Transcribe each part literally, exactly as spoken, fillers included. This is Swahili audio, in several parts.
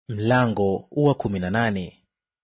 Mlango wa kumi na nane.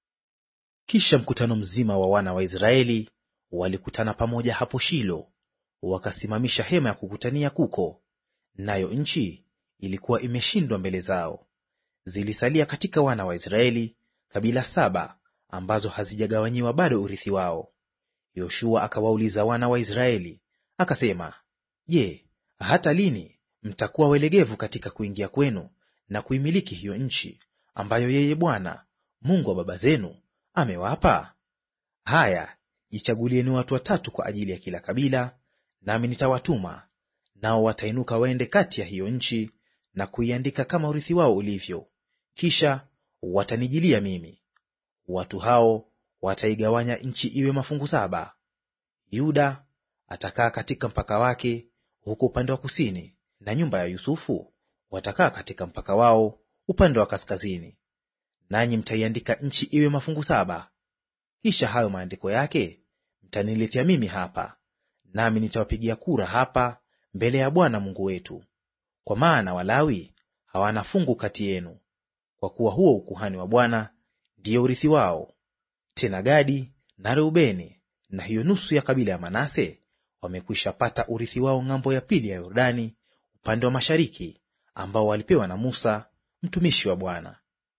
Kisha mkutano mzima wa wana wa Israeli walikutana pamoja hapo Shilo, wakasimamisha hema ya kukutania kuko, nayo nchi ilikuwa imeshindwa mbele zao. Zilisalia katika wana wa Israeli kabila saba ambazo hazijagawanyiwa bado urithi wao. Yoshua akawauliza wana wa Israeli akasema, Je, hata lini mtakuwa welegevu katika kuingia kwenu na kuimiliki hiyo nchi ambayo yeye Bwana Mungu wa baba zenu amewapa? Haya, jichagulieni watu watatu kwa ajili ya kila kabila, nami nitawatuma, nao watainuka waende kati ya hiyo nchi na kuiandika kama urithi wao ulivyo, kisha watanijilia mimi. Watu hao wataigawanya nchi iwe mafungu saba. Yuda atakaa katika mpaka wake huko upande wa kusini, na nyumba ya Yusufu watakaa katika mpaka wao upande wa kaskazini. Nanyi mtaiandika nchi iwe mafungu saba. Kisha hayo maandiko yake mtaniletea mimi hapa, nami nitawapigia kura hapa mbele ya Bwana Mungu wetu. Kwa maana Walawi hawana fungu kati yenu, kwa kuwa huo ukuhani wa Bwana ndiyo urithi wao. Tena Gadi na Reubeni na hiyo nusu ya kabila ya Manase wamekwisha pata urithi wao ng'ambo ya pili ya Yordani upande wa mashariki, ambao walipewa na Musa mtumishi wa Bwana.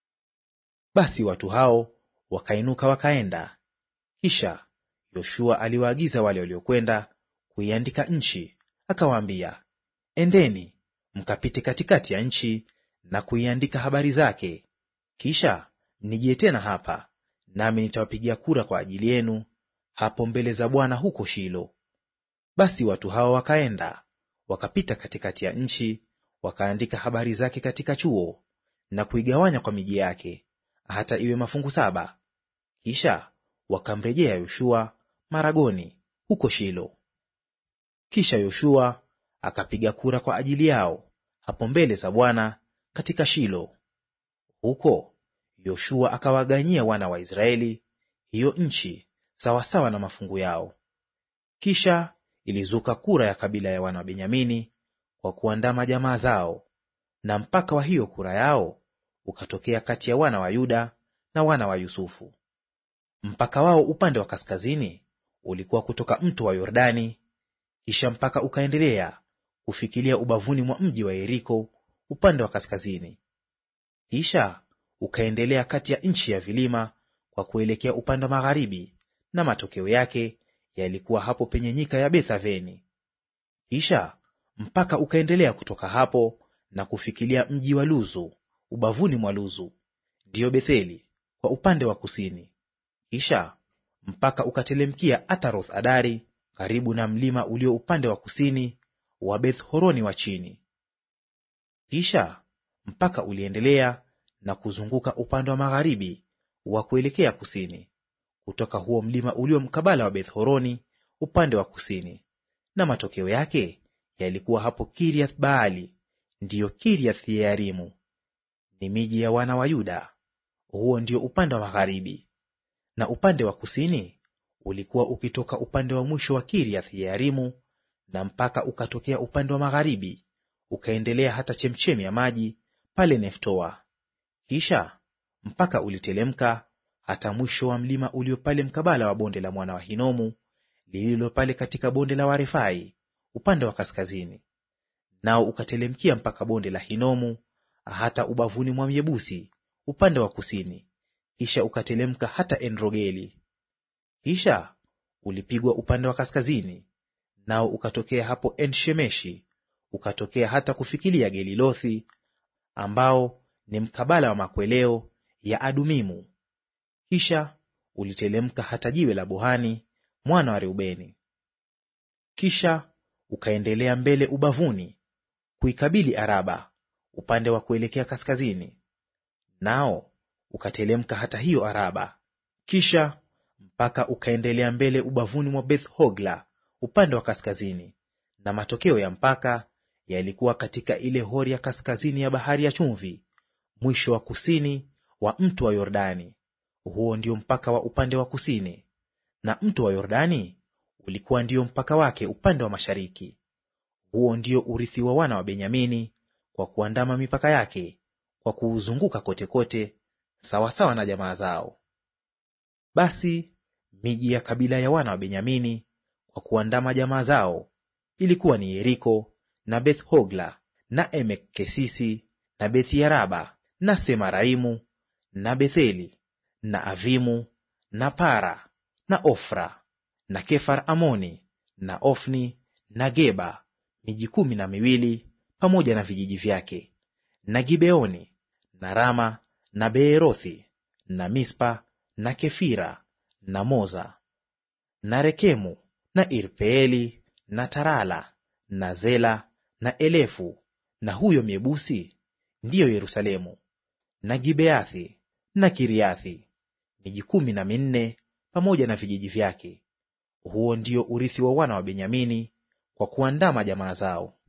Basi watu hao wakainuka wakaenda. Kisha Yoshua aliwaagiza wale waliokwenda kuiandika nchi, akawaambia, Endeni mkapite katikati ya nchi na kuiandika habari zake, kisha mnijie tena hapa, nami nitawapigia kura kwa ajili yenu hapo mbele za Bwana huko Shilo. Basi watu hao wakaenda wakapita katikati ya nchi, wakaandika habari zake katika chuo na kuigawanya kwa miji yake, hata iwe mafungu saba. Kisha wakamrejea Yoshua maragoni huko Shilo. Kisha Yoshua akapiga kura kwa ajili yao hapo mbele za Bwana katika Shilo. Huko Yoshua akawaganyia wana wa Israeli hiyo nchi sawasawa na mafungu yao. Kisha ilizuka kura ya kabila ya wana wa Benyamini kwa kuandama jamaa zao, na mpaka wa hiyo kura yao ukatokea kati ya wana wa Yuda na wana wa Yusufu. Mpaka wao upande wa kaskazini ulikuwa kutoka mto wa Yordani, kisha mpaka ukaendelea kufikilia ubavuni mwa mji wa Yeriko upande wa kaskazini. Kisha ukaendelea kati ya nchi ya vilima kwa kuelekea upande wa magharibi, na matokeo yake yalikuwa hapo penye nyika ya Beth-Aveni. Kisha mpaka ukaendelea kutoka hapo na kufikilia mji wa Luzu ubavuni mwa Luzu, ndiyo Betheli, kwa upande wa kusini. Kisha mpaka ukatelemkia Ataroth Adari karibu na mlima ulio upande wa kusini wa Beth-horoni wa chini. Kisha mpaka uliendelea na kuzunguka upande wa magharibi wa kuelekea kusini, kutoka huo mlima ulio mkabala wa Beth-horoni upande wa kusini, na matokeo yake yalikuwa hapo Kiriath Baali, ndiyo Kiriath Yearimu. Ni miji ya wana wa Yuda. Huo ndio upande wa magharibi. Na upande wa kusini ulikuwa ukitoka upande wa mwisho wa Kiriath Yearimu, na mpaka ukatokea upande wa magharibi ukaendelea hata chemchemi ya maji pale Neftoa. Kisha mpaka ulitelemka hata mwisho wa mlima ulio pale mkabala wa bonde la mwana wa Hinomu lililo pale katika bonde la Warefai upande wa kaskazini, nao ukatelemkia mpaka bonde la Hinomu hata ubavuni mwa Myebusi upande wa kusini, kisha ukatelemka hata Enrogeli. Kisha ulipigwa upande wa kaskazini, nao ukatokea hapo En-Shemeshi, ukatokea hata kufikilia Gelilothi, ambao ni mkabala wa makweleo ya Adumimu. Kisha ulitelemka hata jiwe la Bohani mwana wa Reubeni. Kisha ukaendelea mbele ubavuni kuikabili Araba upande wa kuelekea kaskazini, nao ukatelemka hata hiyo Araba. Kisha mpaka ukaendelea mbele ubavuni mwa Beth-Hogla upande wa kaskazini, na matokeo ya mpaka yalikuwa katika ile hori ya kaskazini ya bahari ya chumvi, mwisho wa kusini wa mto wa Yordani. Huo ndio mpaka wa upande wa kusini, na mto wa Yordani ulikuwa ndio mpaka wake upande wa mashariki. Huo ndio urithi wa wana wa Benyamini kwa kuandama mipaka yake kwa kuuzunguka kote kote, sawasawa na jamaa zao. Basi miji ya kabila ya wana wa Benyamini kwa kuandama jamaa zao ilikuwa ni Yeriko na Beth-Hogla na Emek-Kesisi na Beth-Yaraba na Semaraimu na Betheli na Avimu na Para na Ofra na Kefar Amoni na Ofni na Geba, miji kumi na miwili pamoja na vijiji vyake, na Gibeoni na Rama na Beerothi na Mispa na Kefira na Moza na Rekemu na Irpeeli na Tarala na Zela na Elefu, na huyo Myebusi ndiyo Yerusalemu, na Gibeathi na Kiriathi, miji kumi na minne pamoja na vijiji vyake. Huo ndio urithi wa wana wa Benyamini kwa kuandama jamaa zao.